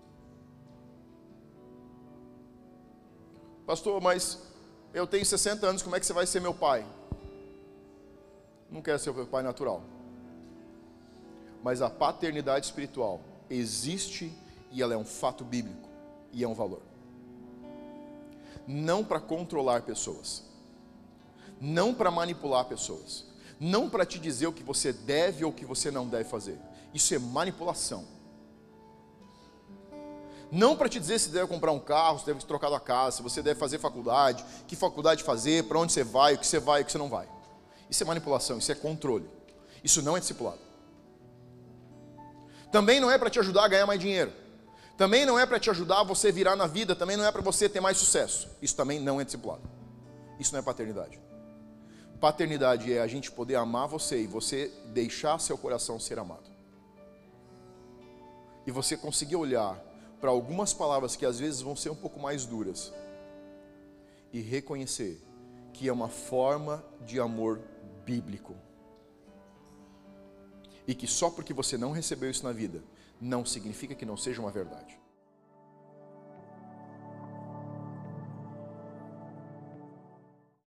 Pastor, mas eu tenho sessenta anos, como é que você vai ser meu pai? Não quero ser o meu pai natural. Mas a paternidade espiritual existe e ela é um fato bíblico e é um valor. Não para controlar pessoas, não para manipular pessoas, não para te dizer o que você deve ou o que você não deve fazer. Isso é manipulação. Não para te dizer se deve comprar um carro, se deve trocar a casa, se você deve fazer faculdade, que faculdade fazer, para onde você vai, o que você vai, o que você não vai. Isso é manipulação, isso é controle. Isso não é discipulado. Também não é para te ajudar a ganhar mais dinheiro. Também não é para te ajudar a você virar na vida. Também não é para você ter mais sucesso. Isso também não é discipulado. Isso não é paternidade. Paternidade é a gente poder amar você e você deixar seu coração ser amado. E você conseguir olhar para algumas palavras que às vezes vão ser um pouco mais duras e reconhecer que é uma forma de amor bíblico. E que só porque você não recebeu isso na vida, não significa que não seja uma verdade.